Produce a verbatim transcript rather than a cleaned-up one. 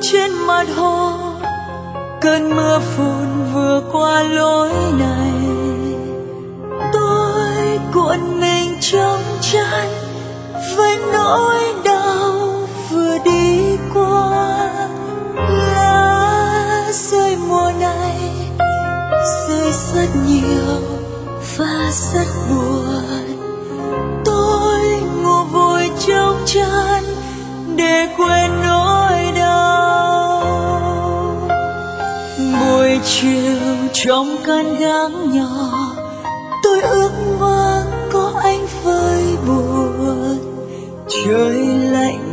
trên mặt hồ, cơn mưa phùn vừa qua lối này. Tôi cuộn mình trong chăn với nỗi đau vừa đi qua. Lá rơi mùa này rơi rất nhiều và rất buồn. Tôi ngủ vùi trong chăn để quên nỗi đau. Buổi chiều trong căn gác nhỏ, tôi ước mơ có anh với buồn. Trời lạnh